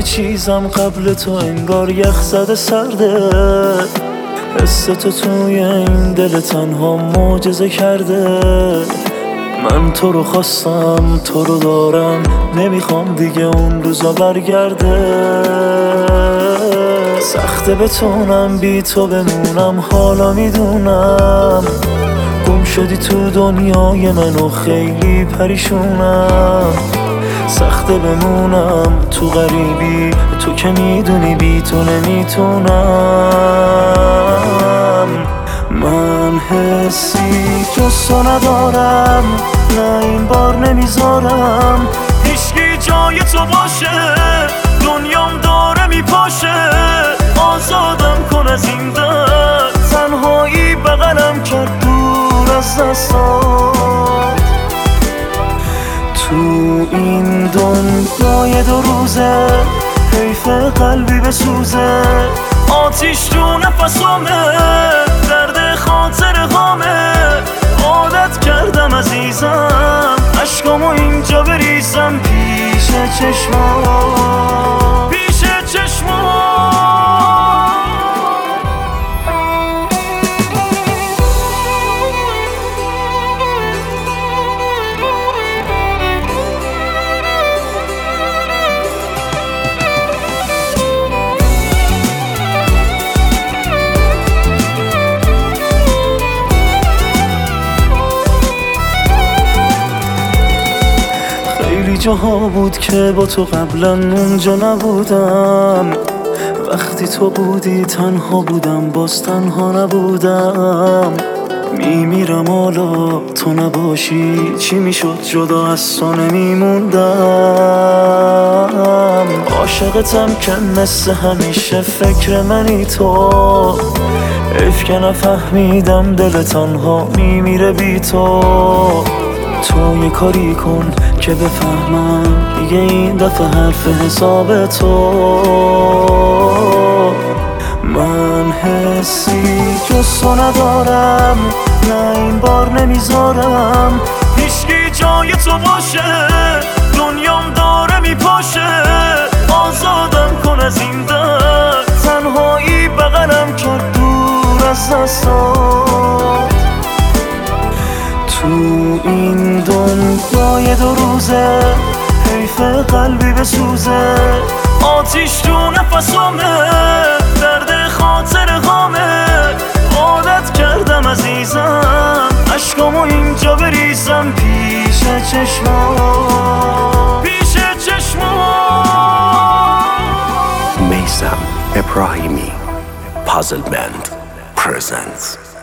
چیزم قبل تو انگار یخ زده سرده. حس تو توی این دل تنها معجزه کرده. من تو رو خواستم، تو رو دارم، نمیخوام دیگه اون روزا برگرده. سخته بتونم بی تو بمونم، حالا میدونم گم شدی تو دنیای من و خیلی پریشونم. سخته بمونم تو غریبی، تو که میدونی بی تو نمیتونم. من حسی جز تو ندارم، نه این بار نمیذارم هیچکی جای تو باشه. دنیام داره میپاشه، آزادم کن از این درد. تنهایی بغلم کرد دور از دستات. تو این دنیای دو روزه حیف قلبی بسوزه. آتیش تو نفسامه، درد خاطر غامه. عادت کردم عزیزم عشقامو اینجا بریزم پیش چشمات، پیش چشمات. جاها بود که با تو قبلا اونجا نبودم. وقتی تو بودی تنها بودم، باز تنها نبودم. میمیرم حالا تو نباشی، چی میشد جدا از تو نمیموندم. عاشقتم که مثل همیشه فکر منی تو. حیف که نفهمیدم دل تنها میمیره بی تو. تو یه کاری کن که بفهمم دیگه این دفعه حرف حساب تو. من حسی جز تو ندارم، نه این بار نمیذارم هیچکی جای تو باشه. دنیام داره میپاشه، آزادم کن از این درد. تنهایی بغلم کرد دور از دستات. تو این دنیای دو روزه حیف قلبی بسوزه. آتیش تو نفسامه، درد خاطر غامه. عادت کردم عزیزم عشقامو اینجا بریزم پیش چشمات، پیش چشمات. Meysam Ebrahimi Puzzle Band presents